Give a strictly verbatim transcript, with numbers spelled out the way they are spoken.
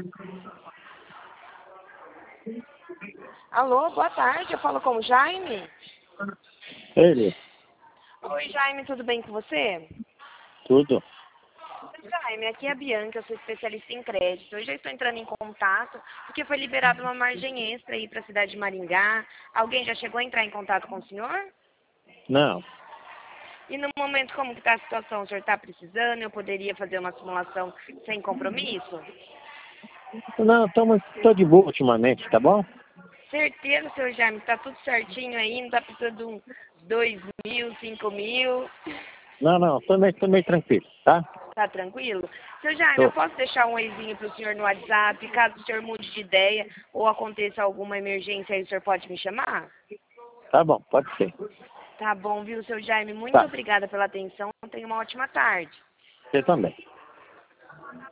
Alô, boa tarde, eu falo com o Jaime. Ele, Oi, Jaime, tudo bem com você? tudo. Jaime, aqui é a Bianca, eu sou especialista em crédito. Eu já estou entrando em contato porque foi liberada uma margem extra aí para a cidade de Maringá. Alguém já chegou a entrar em contato com o senhor? Não, E no momento como que está a situação? O senhor está precisando? Eu poderia fazer uma simulação sem compromisso? não, tamo, tô de boa ultimamente, tá bom? Certeza, senhor Jaime, está tudo certinho aí, não está precisando de uns dois mil, cinco mil. Não, não, tô meio, tô meio tranquilo, tá? Tá tranquilo? Seu Jaime, Tô. eu posso deixar um oizinho para o senhor no WhatsApp, caso o senhor mude de ideia ou aconteça alguma emergência aí, o senhor pode me chamar? Tá bom, pode ser. Tá bom, viu, seu Jaime? Muito Tá, obrigada pela atenção. Tenha uma ótima tarde. você também.